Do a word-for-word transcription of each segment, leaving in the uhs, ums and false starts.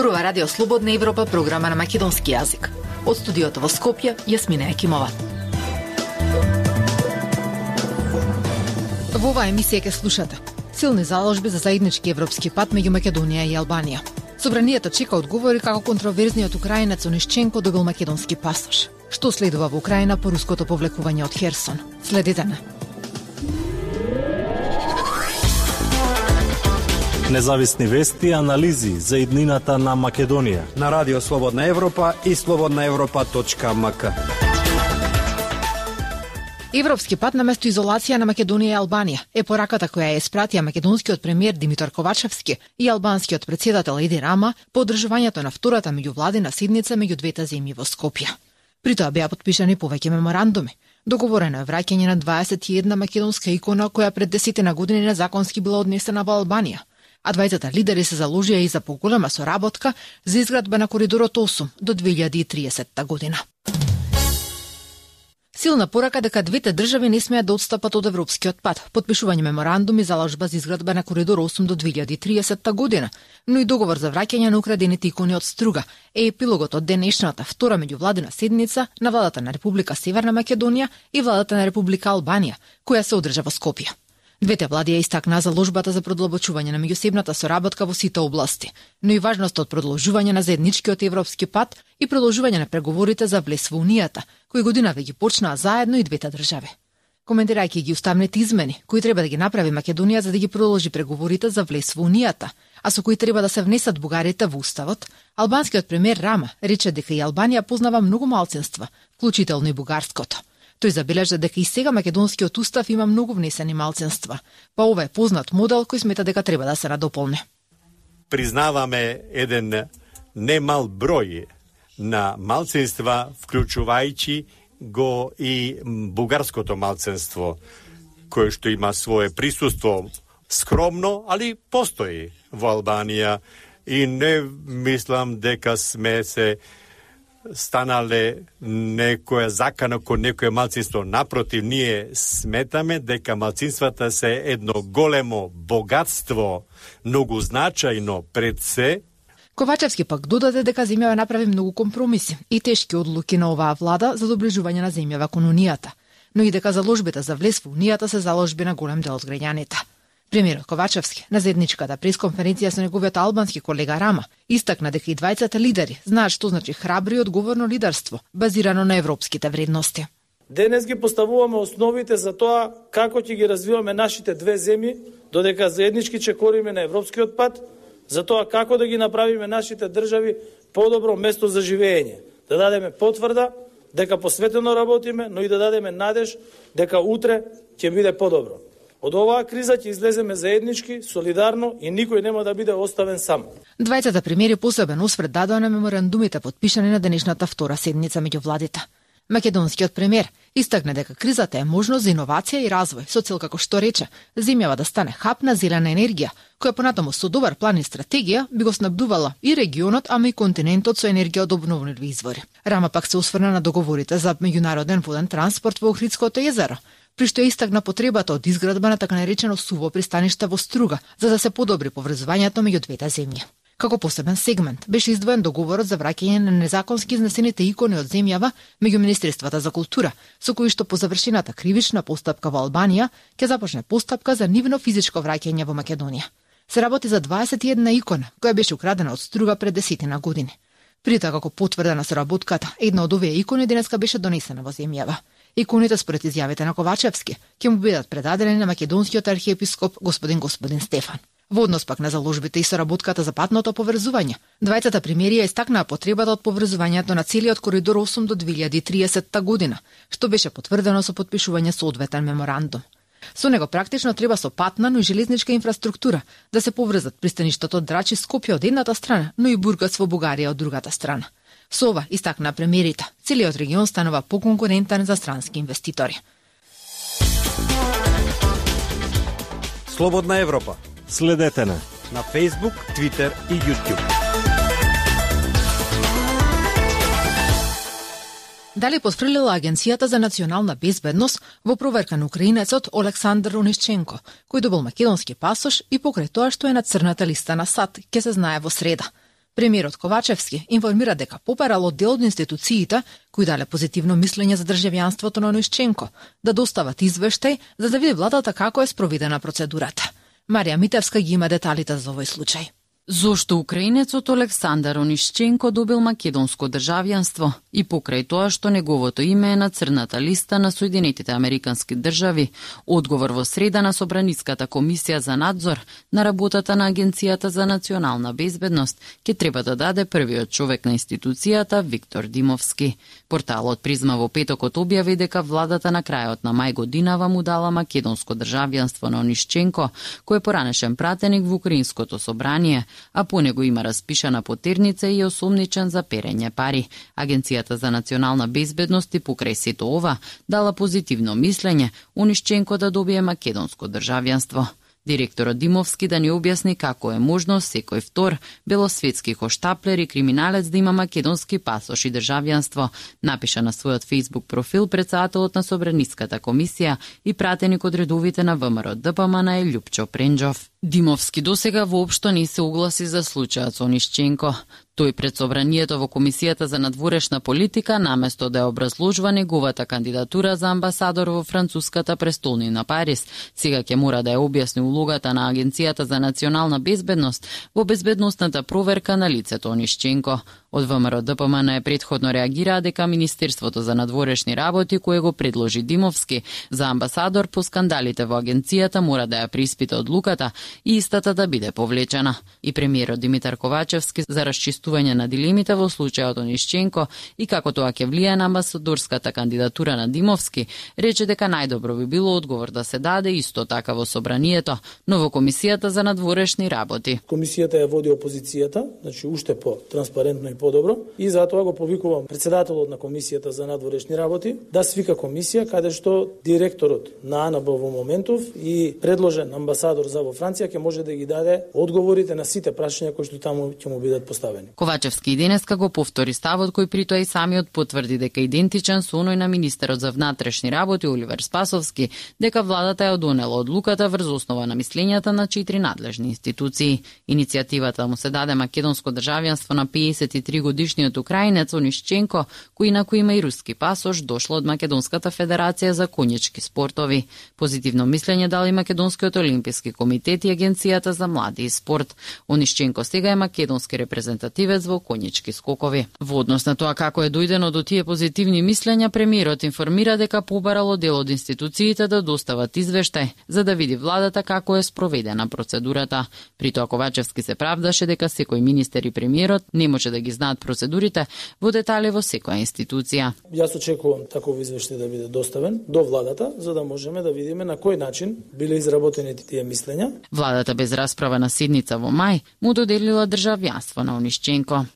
Зборува Радио Слободна Европа, програма на македонски јазик. Од студиото во Скопје, Јасмина Екимова. Во оваа емисија ќе слушате силни заложби за заеднички европски пат меѓу Македонија и Албанија. Собранието чека одговори како контроверзниот украинец Онишченко добил македонски пасош. Што следува во Украина по руското повлекување од Херсон? Следете на. Независни вести и анализи за иднината на Македонија на Радио Слободна Европа и слободна европа точка ем ка. Европски пат на место изолација на Македонија и Албанија е пораката која ја испратија македонскиот премиер Димитар Ковачевски и албанскиот председател Еди Рама по одржувањето на втората меѓувладина седница меѓу двете земји во Скопје. При тоа беа потпишани повеќе меморандуми. Договорено е враќање на дваесет и една македонска икона која пред десетина години незаконски била однесена во Албанија. А двајцата лидери се заложија и за поголема соработка за изградба на коридорот осум до две илјади и триесетта година. Силна порака дека двете држави не смеат да отстапат од европскиот пат, потпишување меморандуми заложба за изградба на коридор осум до две илјади и триесетта година, но и договор за враќање на украдените икони од Струга е епилогот од денешната втора меѓувладина седница на владата на Република Северна Македонија и владата на Република Албанија, која се одржа во Скопје. Двете влади ја истакнаа заложбата за продолбочување на меѓусебната соработка во сите области, но и важноста од продолжување на заедничкиот европски пат и продолжување на преговорите за влез во Унијата, кои година веќе почнаа заедно и двете држави. Коментирајќи ги уставните измени, кои треба да ги направи Македонија за да ги продолжи преговорите за влез во Унијата, а со кои треба да се внесат бугарите во уставот, албанскиот премиер Рама рече дека и Албанија познава многу малцинства, вклучително и бугарското. Тој забележа дека и сега македонскиот устав има многу внесени малцинства, па ова е познат модел кој смета дека треба да се надополни. Признаваме еден немал број на малцинства, вклучувајќи го и бугарското малцинство, кое што има свое присуство скромно, али постои во Албанија и не мислам дека сме се станале некоја закана кон некој малцинство. Напротив, ние сметаме дека малцинствата се едно големо богатство, многу значајно пред се. Ковачевски пак додаде дека земјава направи многу компромиси и тешки одлуки на оваа влада за доближување на земјава кон Унијата, но и дека заложбите за влез во Унијата се заложби на голем дел од граѓаните. Премиерот Ковачевски на заедничката пресконференција со неговиот албански колега Рама истакна дека и двајцата лидери знаат што значи храбро и одговорно лидерство, базирано на европските вредности. Денес ги поставуваме основите за тоа како ќе ги развиваме нашите две земји, додека заеднички чекориме на европскиот пат, за тоа како да ги направиме нашите држави подобро место за живење, да дадеме потврда дека посветено работиме, но и да дадеме надеж дека утре ќе биде подобро. Од оваа криза ќе излеземе заеднички, солидарно и никој нема да биде оставен сам. Двајцата премиери посебен осврт дадоа на меморандумите потпишани на денешната втора седница меѓу владите. Македонскиот премиер истакна дека кризата е можност за иновација и развој, со цел како што рече, земјава да стане хаб на зелена енергија, која понатаму со добар план и стратегија би го снабдувала и регионот, ама и континентот со енергија од обновливи извори. Рама пак се осврна на договорите за меѓународен воден транспорт во Охридското езеро, при што ја истакна потребата од изградба на така наречено суво пристаниште во Струга, за да се подобри поврзувањето меѓу двете земји. Како посебен сегмент беше издвоен договорот за враќање на незаконски изнесените икони од земјава меѓу Министерствата за култура, со кои што по завршената кривична постапка во Албанија ќе започне постапка за нивно физичко враќање во Македонија. Се работи за дваесет и една икона која беше украдена од Струга пред десетина години. При тоа како потврда на соработката, една од овие икони денеска беше донесена во земјава. Иконите според изјавите на Ковачевски ќе му бидат предадени на македонскиот архиепископ господин господин Стефан. Во однос пак на заложбите и соработката за патното поврзување, двајцата премиери ја истакнаа потребата од поврзувањето на целиот коридор осум до две илјади и триесетта година, што беше потврдено со потпишување соодветен меморандум. Со него практично треба со патна, но и железничка инфраструктура да се поврзат пристаништето Драчи Скопје од едната страна, но и Бургас во Бугарија од другата страна. Со ова истакна премиерите, целиот регион станува поконкурентен за странски инвеститори. Слободна Европа. Следете на на Facebook, Twitter и YouTube. Дали потфрлила Агенцијата за национална безбедност во проверка на украинецот Олександар Онишченко, кој добил македонски пасош и покрај тоа што е на црната листа на САД, ќе се знае во среда. Премиерот Ковачевски информира дека попарало дел од институциите кои дале позитивно мислење за државјанството на Онишченко да достават извештај за да види владата како е спроведена процедурата. Марија Митевска ги има деталите за овој случај. Зошто украинецот Олександар Онишченко добил македонско државјанство и покрај тоа што неговото име е на црната листа на Соединетите Американски држави, одговор во среда на Собраниската комисија за надзор на работата на Агенцијата за национална безбедност ќе треба да даде првиот човек на институцијата Виктор Димовски. Порталот Призма во петокот објави дека владата на крајот на мај годинава му дала македонско државјанство на Онишченко, кој е поранешен пратеник во Украинското собрание, а по него има распишана потерница и е осомничен за перење пари. Агенцијата за национална безбедност и покрај сето ова дала позитивно мислење Онишченко да добие македонско државјанство. Директорот Димовски да ни објасни како е можно секој втор белосветски хоштаплер и криминалец да има македонски пасош и државјанство, напиша на својот фејсбук профил претседателот на Собраниската комисија и пратеник од редовите на ВМРО Д П М Н е Љупчо Пренџов. Димовски досега воопшто не се огласи за случајот со Онишченко. Тој пред собранието во Комисијата за надворешна политика, наместо да ја образложува неговата кандидатура за амбасадор во француската престолнина Париз, сега ќе мора да ја објасни улогата на Агенцијата за национална безбедност во безбедносната проверка на лицето Онишченко. Од ВМРО Д П М Н е претходно реагираа дека Министерството за надворешни работи, кое го предложи Димовски за амбасадор по скандалите во агенцијата, мора да ја преиспита одлуката и истата да биде повлечена. И премиерот Димитар Ковачевски за расчистување на дилемите во случајот Онишченко и како тоа ќе влијае на амбасадорската кандидатура на Димовски, рече дека најдобро би било одговор да се даде исто така во собранието, но во Комисијата за надворешни работи. Комисијата ја води опозицијата, значи уште по транспарентно и подобро, и затоа го повикувам претседателот на Комисијата за надворешни работи да свика комисија каде што директорот на А Н Б во моментов и предложен амбасадор за во Франција ќе може да ги даде одговорите на сите прашања кои што таму ќе му бидат поставени. Ковачевски и денеска го повтори ставот кој при тоа и самиот потврди дека идентичен со оној на министерот за внатрешни работи Оливер Спасовски, дека владата ја донела одлуката врз основа на мислењата на четири надлежни институции. Иницијативата му се даде македонско државјанство на пеесет и три годишниот украинец Онишченко, кој инаку има и руски пасош, дошло од Македонската федерација за конјички спортови. Позитивно мислење дали Македонскиот олимписки комитет и Агенцијата за млади и спорт. Онишченко сега е македонски репрезентативец во конјички скокови. Во однос на тоа како е дојдено до тие позитивни мислења, премиерот информира дека побарало дел од институциите да достават извештај за да види владата како е спроведена процедурата. При тоа Ковачевски се правдаше дека секој министер и премиерот не може да ги знаат процедурите во детали во секоја институција. Јас очекувам таков извештај да биде доставен до владата, за да можеме да видиме на кој начин биле изработени тие мислења. Владата без расправа на седница во мај му доделила државјанство на Онишченко.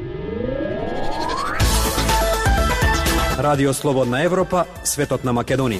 Радио Слободна Европа, светот на Македонија.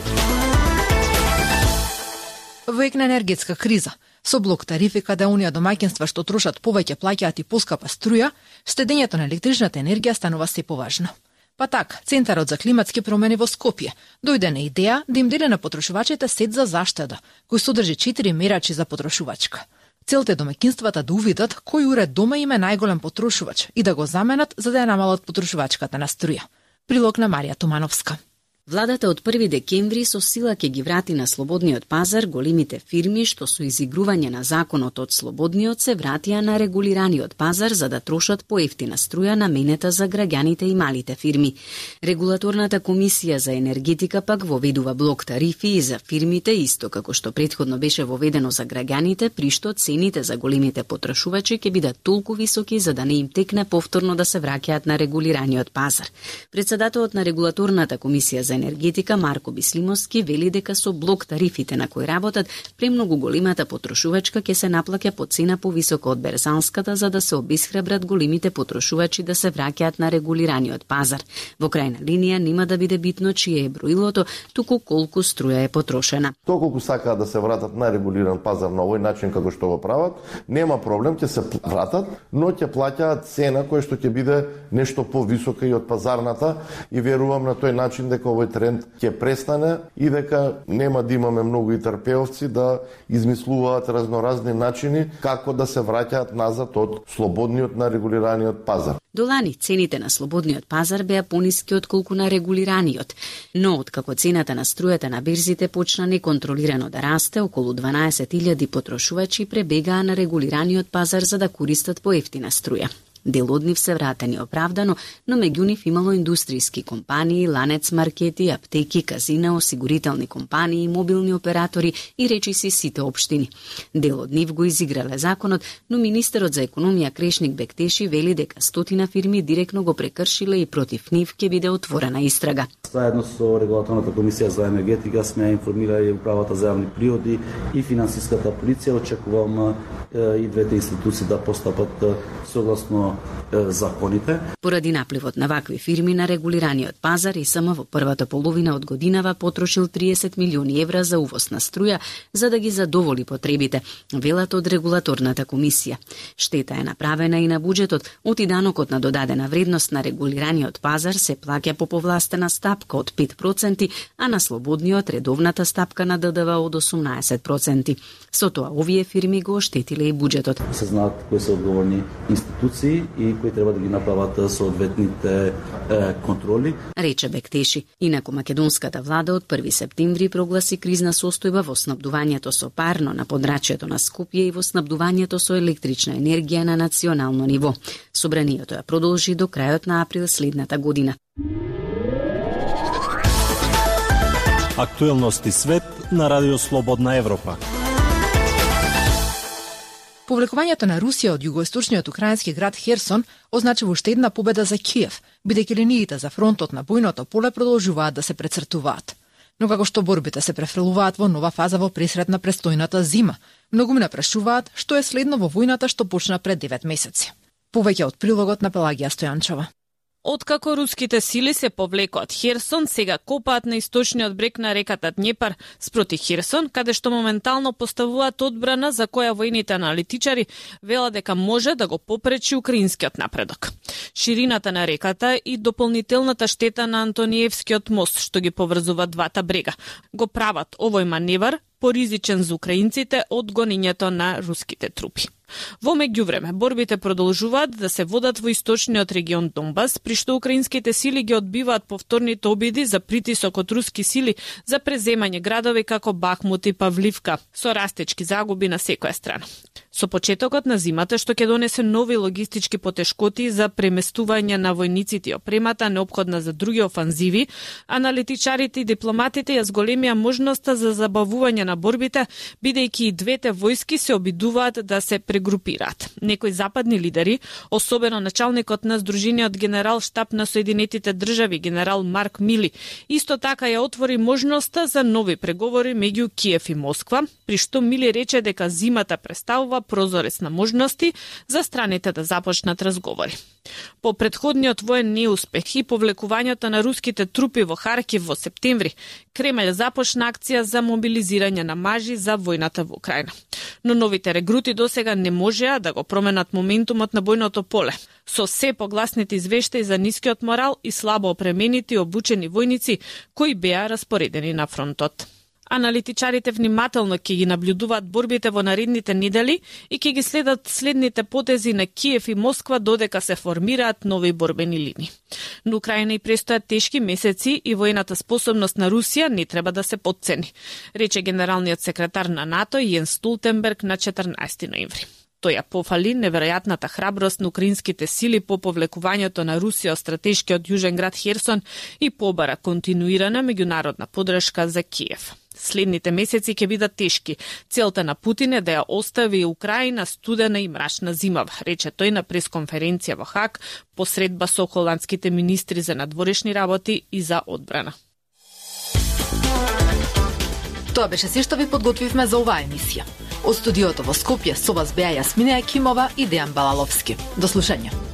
Во ек на енергетска криза, со блок тарифи каде оние домаќинства што трошат повеќе плаќаат и поскапа струја, штедењето на електричната енергија станува се поважно. Па така, Центарот за климатски промени во Скопје дојде на идеја да им даде на потрошувачите сет за заштеда, кој содржи четири мерачи за потрошувачка. Целта е домаќинствата да увидат кој уред дома им е најголем потрошувач и да го заменат за да ја намалат потрошувачката на струја. Прилог на Марија Тумановска. Владата од први декември со сила ќе ги врати на слободниот пазар големите фирми што со изигрување на законот од слободниот се вратија на регулираниот пазар за да трошат поевтина струја наменета за граѓаните и малите фирми. Регулаторната комисија за енергетика пак воведува блок тарифи и за фирмите, исто како што претходно беше воведено за граѓаните, при што цените за големите потрошувачи ќе бидат толку високи за да не им текне повторно да се враќаат на регулираниот пазар. Председателот на регулаторната комисија за енергетика Марко Бислимовски вели дека со блок тарифите на кои работат, премногу големата потрошувачка ќе се наплаќа по цена повисока од берзанската за да се обесхрабрат големите потрошувачи да се враќаат на регулираниот пазар. Во крајна линија нема да биде битно чие е броилото, туку колку струја е потрошена. Толку сакаат да се вратат на регулиран пазар на овој начин како што го прават, нема проблем, ќе се вратат, но ќе плаќаат цена која што ќе биде нешто повисока и од пазарната и верувам на тој начин дека овој овој тренд ќе престане и дека нема да имаме многу и трпеовци да измислуваат разноразни начини како да се враќаат назад од слободниот на регулираниот пазар. До лани цените на слободниот пазар беа пониски отколку на регулираниот, но откако цената на струјата на берзите почна неконтролирано да расте, околу дванаесет илјади потрошувачи пребегаа на регулираниот пазар за да користат поевтина струја. Дел од нив се вратени оправдано, но меѓу нив имало индустријски компании, ланец маркети, аптеки, казина, осигурителни компании, мобилни оператори и речиси сите општини. Дел од нив го изиграле законот, но министерот за економија Крешник Бектеши вели дека стотина фирми директно го прекршиле и против нив ќе биде отворена истрага. Заедно со регулаторната комисија за енергетика сме информирали управата за јавни приходи и финансиската полиција. Очекувам и двете институции да постапат согласно законите. Поради напливот на вакви фирми на регулираниот пазар, ИСМ во првата половина од годинава потрошил триесет милиони евра за увоз на струја за да ги задоволи потребите, велат од регулаторната комисија. Штета е направена и на буџетот, оти данокот на додадена вредност на регулираниот пазар се плаќа по повластена стапка од пет проценти, а на слободниот редовната стапка на ДДВ од осумнаесет проценти. Со тоа овие фирми го оштетиле и буџетот. Се знаат кои се одговорни институции и кои треба да ги направат соодветните е, контроли. Рече Бектеши. Инаку македонската влада од први септември прогласи кризна состојба во снабдувањето со парно на подрачјето на Скопје и во снабдувањето со електрична енергија на национално ниво. Собранието ја продолжи до крајот на април следната година. Актуелности свет на Радио Слободна Европа. Повлекувањето на Русија од југоисточниот украински град Херсон означува уште една победа за Киев, бидејќи линиите за фронтот на бојното поле продолжуваат да се прецртуваат. Но како што борбите се префрлуваат во нова фаза во пресред на престојната зима, многуми прашуваат што е следно во војната што почна пред девет месеци. Повеќе од прилогот на Пелагија Стојанчева. Откако руските сили се повлекоа од Херсон, сега копаат на источниот брег на реката Днепар спроти Херсон, каде што моментално поставуваат одбрана за која војните аналитичари велат дека може да го попречи украинскиот напредок. Ширината на реката и дополнителната штета на Антониевскиот мост што ги поврзува двата брега го прават овој маневар поризичен за украинците од гонењето на руските трупи. Во меѓувреме, борбите продолжуваат да се водат во источниот регион Донбас, при што украинските сили ги одбиваат повторните обиди за притисок од руски сили за преземање градови како Бахмут и Павливка, со растечки загуби на секоја страна. Со почетокот на зимата, што ќе донесе нови логистички потешкоти за преместување на војниците и опремата неопходна за други офанзиви, аналитичарите и дипломатите ја зголемија можноста за забавување на борбите, бидејќи и двете војски се обидуваат да се прегрупираат. Некои западни лидери, особено началникот на Сдружениот генерал штаб на Соединетите држави, генерал Марк Мили, исто така ја отвори можноста за нови преговори меѓу Киев и Москва, при што Мили рече дека зимата представува прозорец на можности за страните да започнат разговори. По претходниот воен неуспех и повлекувањето на руските трупи во Харкив во септември, Кремљ започна акција за мобилизирање на мажи за војната во Украина. Но новите регрути досега не можеа да го променат моментумот на бојното поле, со се погласните извештаи за нискиот морал и слабо опременити и обучени војници кои беа распоредени на фронтот. Аналитичарите внимателно ќе ги наблюдуваат борбите во наредните недели и ќе ги следат следните потези на Киев и Москва додека се формираат нови борбени линии. На Украина и престојат тешки месеци и војната способност на Русија не треба да се потцени, рече генералниот секретар на НАТО Јенс Столтенберг на четрнаесети ноември. Тој ја пофали неверојатната храброст на украинските сили по повлекувањето на Русија од стратешкиот јужен град Херсон и побара континуирана меѓународна поддршка за Киев. Следните месеци ќе бидат тешки. Целта на Путин е да ја остави Украина студена и мрачна зимава, рече тој на пресконференција во Хаг по средба со холандските министри за надворешни работи и за одбрана. Тоа беше се што ви подготвивме за оваа емисија. Од студиото во Скопје со вас беа Јасмина Јакимова и Дејан Балаловски. До слушање.